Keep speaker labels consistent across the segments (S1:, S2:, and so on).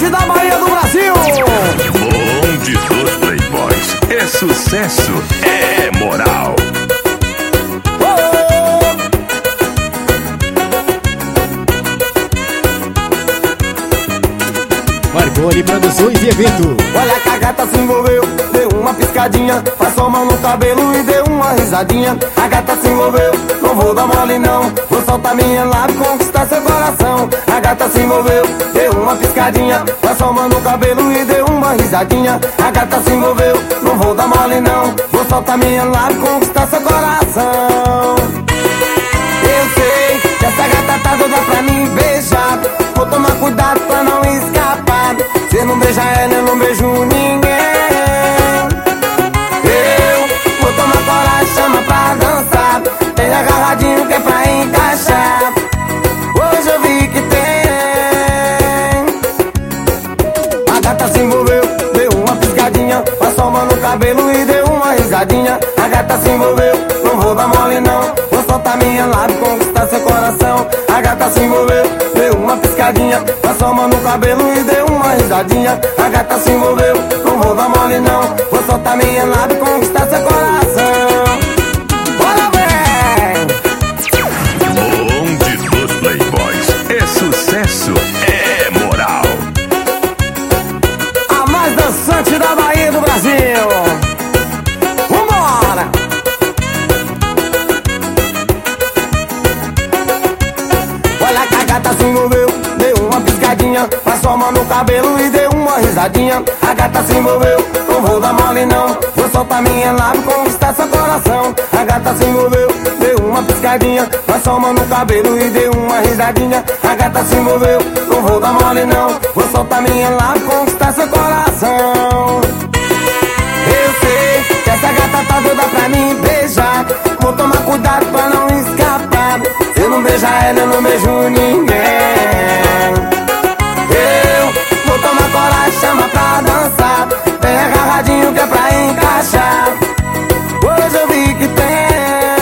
S1: dançante da Bahia do Brasil.
S2: Bonde dos Playboys. É sucesso, é moral.
S3: Marconi Produções e Evento.
S1: Olha que a gata se envolveu, deu uma piscadinha, passou a mão no cabelo e deu uma risadinha. A gata se envolveu, não vou dar mole não, vou soltar minha lábia e conquistar seu coração. A gata se envolveu, deu uma piscadinha, passou a mão no cabelo e deu uma risadinha. A gata se envolveu, não vou dar mole não, vou soltar minha lábia e conquistar seu coração. Eu sei que essa gata tá doida pra me beijar, vou tomar cuidado pra não escapar. Se eu não beijar ela, eu não beijo ninguém. Eu vou tomar coragem, chama pra dançar, tem agarradinho que é pra encaixar. Hoje eu vi que tem. A gata se envolveu, deu uma piscadinha, passou a mão no cabelo e deu uma risadinha. A gata se envolveu, não vou dar mole não, vou soltar minha lábia e conquistar seu coração. A gata se envolveu, deu uma piscadinha, passou a mão no cabelo e deu uma risadinha. A gata se envolveu, não vou dar mole não, vou soltar minha lábia e conquistar seu coração. Bora, vem!
S2: Bonde dos Playboys. É sucesso, é moral.
S1: A mais dançante da Bahia do Brasil. Vambora! Olha que a gata se envolveu, deu uma piscadinha, passou a mão no cabelo e deu uma risadinha. A gata se envolveu, não vou dar mole não, vou soltar minha lábia e conquistar seu coração. A gata se envolveu, deu uma piscadinha, passou a mão no cabelo e deu uma risadinha. A gata se envolveu, não vou dar mole não, vou soltar minha lábia e conquistar seu coração. Eu sei que essa gata tá doida pra me beijar, vou tomar cuidado pra não escapar. Se eu não beijar ela, eu não beijo ninguém. Eu vou tomar coragem, chama pra dançar, tem agarradinho que é pra encaixar. Hoje eu vi que tem.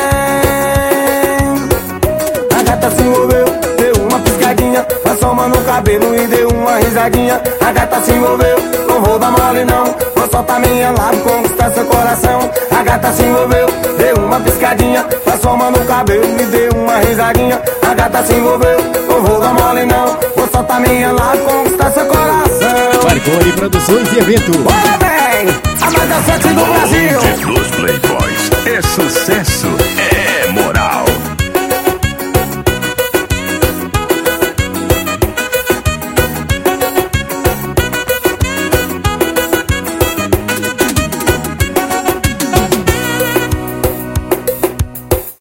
S1: A gata se envolveu, deu uma piscadinha, passou a mão no cabelo e deu uma risadinha. A gata se envolveu, não vou dar mole não, vou soltar minha lábia e conquistar seu coração. A gata se envolveu, deu uma piscadinha, passou a mão no cabelo e deu uma risadinha. A gata se envolveu, não vou dar mole não, vou soltar minha lábia e conquistar seu coração.
S3: Marconi Produções e Evento.
S1: Bora, vem! A mais dançante do Brasil.
S2: Bonde dos Playboys. É sucesso,